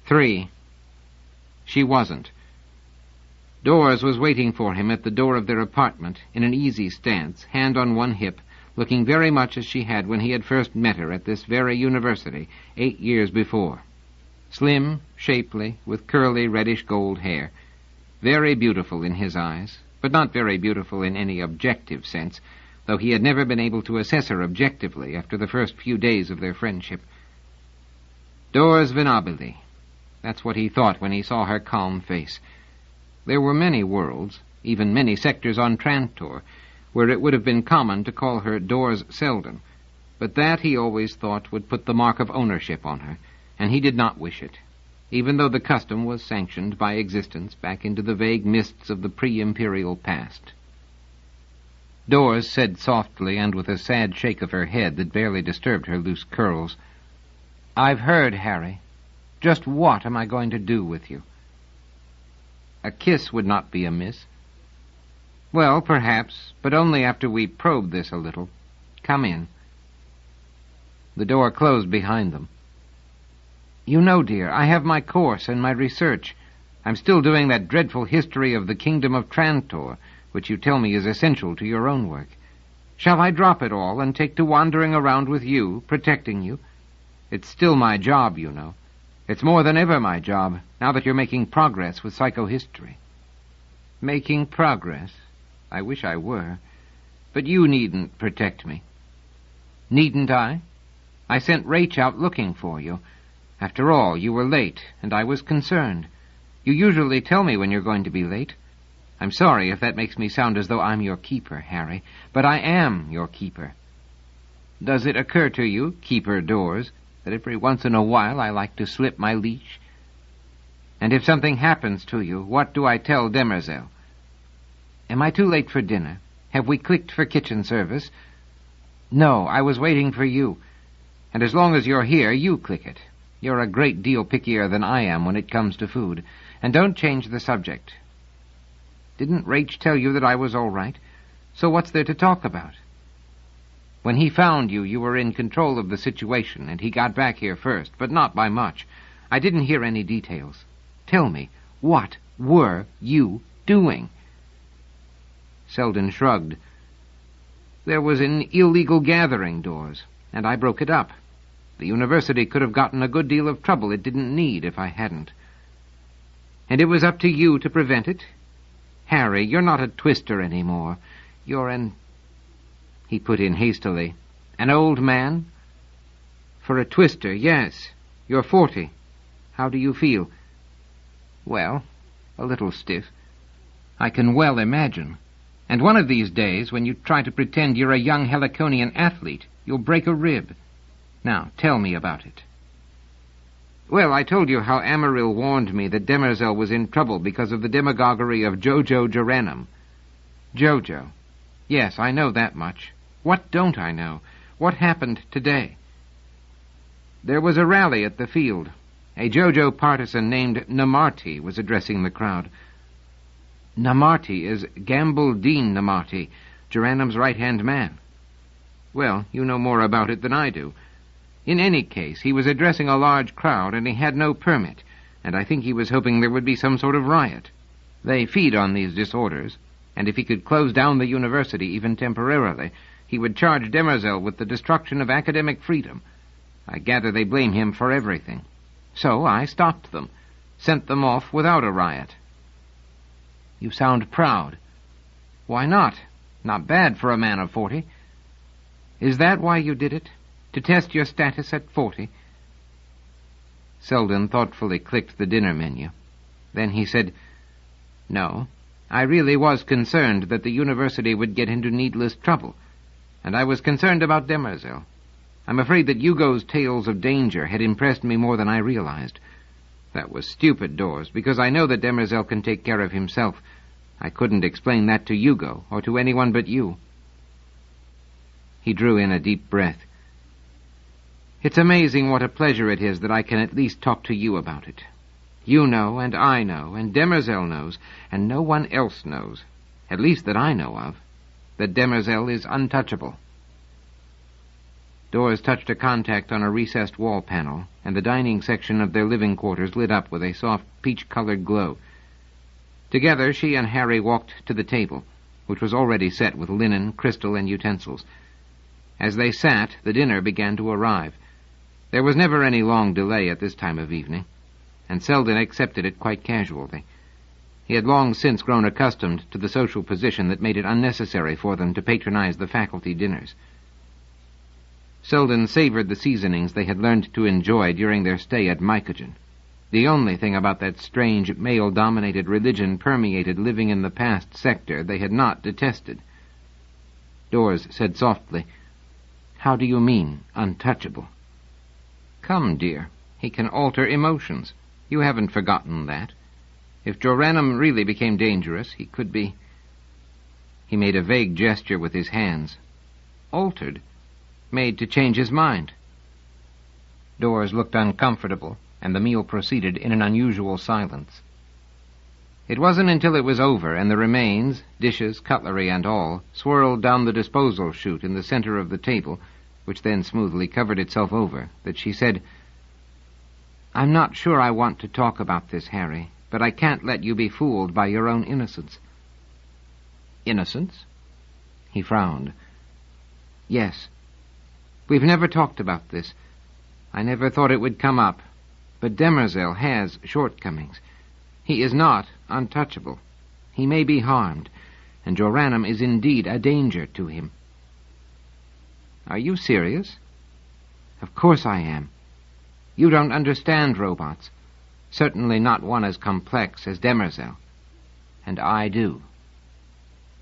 3. She wasn't. Dawes was waiting for him at the door of their apartment, in an easy stance, hand on one hip, looking very much as she had when he had first met her at this very university 8 years before. Slim, shapely, with curly reddish-gold hair. Very beautiful in his eyes, but not very beautiful in any objective sense, though he had never been able to assess her objectively after the first few days of their friendship. Dawes Venabili. That's what he thought when he saw her calm face. There were many worlds, even many sectors on Trantor, where it would have been common to call her Dawes Selden, but that he always thought would put the mark of ownership on her, and he did not wish it, even though the custom was sanctioned by existence back into the vague mists of the pre-imperial past. Dawes said softly and with a sad shake of her head that barely disturbed her loose curls, "I've heard, Harry. Just what am I going to do with you?" "A kiss would not be amiss." "Well, perhaps, but only after we probe this a little. Come in." The door closed behind them. "You know, dear, I have my course and my research. I'm still doing that dreadful history of the Kingdom of Trantor, which you tell me is essential to your own work. Shall I drop it all and take to wandering around with you, protecting you? It's still my job, you know. It's more than ever my job, now that you're making progress with psychohistory." "Making progress? I wish I were. But you needn't protect me." "Needn't I? I sent Rach out looking for you. After all, you were late, and I was concerned. You usually tell me when you're going to be late. I'm sorry if that makes me sound as though I'm your keeper, Harry, but I am your keeper. Does it occur to you, Keeper Dawes, that every once in a while I like to slip my leash? And if something happens to you, what do I tell Demerzel? Am I too late for dinner? Have we clicked for kitchen service? No, I was waiting for you. And as long as you're here, you click it. You're a great deal pickier than I am when it comes to food. And don't change the subject. Didn't Rach tell you that I was all right? So what's there to talk about? When he found you, you were in control of the situation, and he got back here first, but not by much. I didn't hear any details. Tell me, what were you doing?" Selden shrugged. "There was an illegal gathering, Dawes, and I broke it up. The university could have gotten a good deal of trouble it didn't need if I hadn't. And it was up to you to prevent it? Harry, you're not a twister anymore. You're an—" He put in hastily, "An old man?" "For a twister, yes. You're 40. How do you feel?" "Well, a little stiff." "I can well imagine. And one of these days, when you try to pretend you're a young Heliconian athlete, you'll break a rib. Now, tell me about it." "Well, I told you how Amaryl warned me that Demerzel was in trouble because of the demagoguery of Jojo Geranum." "Jojo. Yes, I know that much. What don't I know? What happened today?" "There was a rally at the field. A Jojo partisan named Namarti was addressing the crowd." "Namarti is Gambaldine Namarti, Geranum's right-hand man." "Well, you know more about it than I do. In any case, he was addressing a large crowd, and he had no permit, and I think he was hoping there would be some sort of riot. They feed on these disorders, and if he could close down the university, even temporarily, he would charge Demerzel with the destruction of academic freedom. I gather they blame him for everything. So I stopped them, sent them off without a riot." "You sound proud." "Why not? Not bad for a man of 40. Is that why you did it? To test your status at 40? Selden thoughtfully clicked the dinner menu. Then he said, "No, I really was concerned that the university would get into needless trouble, and I was concerned about Demerzel. I'm afraid that Hugo's tales of danger had impressed me more than I realized. That was stupid, Dawes, because I know that Demerzel can take care of himself. I couldn't explain that to Hugo, or to anyone but you." He drew in a deep breath. "It's amazing what a pleasure it is that I can at least talk to you about it. You know, and I know, and Demerzel knows, and no one else knows, at least that I know of, that Demerzel is untouchable." Dawes touched a contact on a recessed wall panel, and the dining section of their living quarters lit up with a soft peach-colored glow. Together, she and Harry walked to the table, which was already set with linen, crystal, and utensils. As they sat, the dinner began to arrive. There was never any long delay at this time of evening, and Selden accepted it quite casually. He had long since grown accustomed to the social position that made it unnecessary for them to patronize the faculty dinners. Selden savored the seasonings they had learned to enjoy during their stay at Mycogen. The only thing about that strange, male-dominated religion-permeated living-in-the-past sector they had not detested. Dawes said softly, "How do you mean, untouchable?" "Come, dear, he can alter emotions. You haven't forgotten that. If Joranem really became dangerous, he could be—" He made a vague gesture with his hands. "Altered? Made to change his mind?" Dawes looked uncomfortable, and the meal proceeded in an unusual silence. It wasn't until it was over and the remains, dishes, cutlery, and all, swirled down the disposal chute in the center of the table, which then smoothly covered itself over, that she said, "I'm not sure I want to talk about this, Harry, but I can't let you be fooled by your own innocence." "Innocence?" He frowned. "Yes. We've never talked about this. I never thought it would come up, but Demerzel has shortcomings. He is not untouchable. He may be harmed, and Joranem is indeed a danger to him." "Are you serious?" "Of course I am. You don't understand robots, certainly not one as complex as Demerzel, and I do."